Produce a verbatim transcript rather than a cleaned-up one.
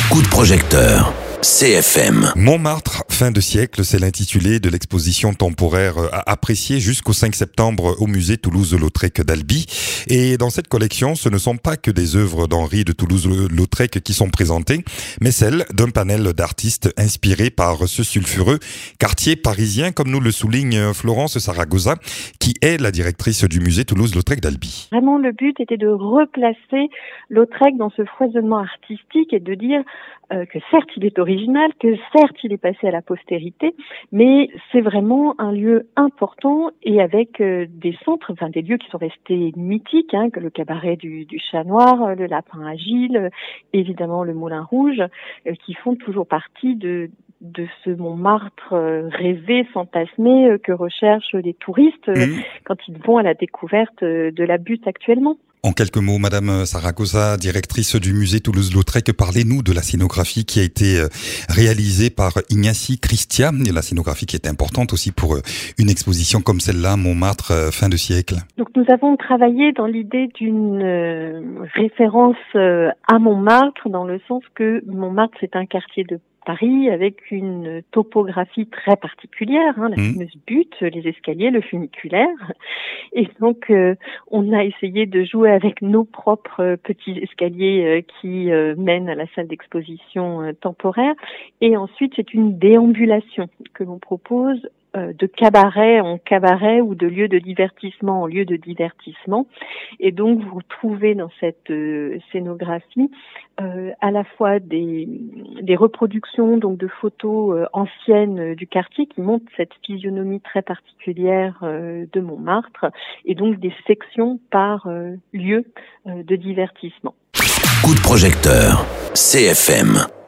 Coup de projecteur. C F M. Montmartre, fin de siècle, c'est l'intitulé de l'exposition temporaire à apprécier jusqu'au cinq septembre au musée Toulouse-Lautrec d'Albi. Et dans cette collection, ce ne sont pas que des œuvres d'Henri de Toulouse-Lautrec qui sont présentées, mais celles d'un panel d'artistes inspirés par ce sulfureux quartier parisien, comme nous le souligne Florence Saragosa, qui est la directrice du musée Toulouse-Lautrec d'Albi. Vraiment, le but était de replacer Lautrec dans ce foisonnement artistique et de dire euh, que certes, il est original, que certes, il est passé à la postérité, mais c'est vraiment un lieu important et avec euh, des centres, enfin des lieux qui sont restés mythiques, hein, que le cabaret du, du Chat Noir, le Lapin Agile, évidemment le Moulin Rouge, euh, qui font toujours partie de de ce Montmartre euh, rêvé, fantasmé euh, que recherchent les touristes euh, mmh. quand ils vont à la découverte euh, de la butte actuellement. En quelques mots, Madame Saragosa, directrice du musée Toulouse-Lautrec, parlez-nous de la scénographie qui a été réalisée par Ignacy Christia, et la scénographie qui est importante aussi pour une exposition comme celle-là, Montmartre, fin de siècle. Donc nous avons travaillé dans l'idée d'une euh, référence euh, à Montmartre, dans le sens que Montmartre, c'est un quartier de Paris avec une topographie très particulière, hein, la mmh. fameuse butte, les escaliers, le funiculaire. Et donc, euh, on a essayé de jouer avec nos propres euh, petits escaliers euh, qui euh, mènent à la salle d'exposition euh, temporaire. Et ensuite, c'est une déambulation que l'on propose euh, de cabaret en cabaret ou de lieu de divertissement en lieu de divertissement. Et donc, vous trouvez dans cette euh, scénographie euh, à la fois des, des reproductions donc de photos euh, anciennes euh, du quartier qui montrent cette physionomie très particulière euh, de Montmartre et donc des sections par euh, lieu euh, de divertissement. Coup de projecteur. C F M.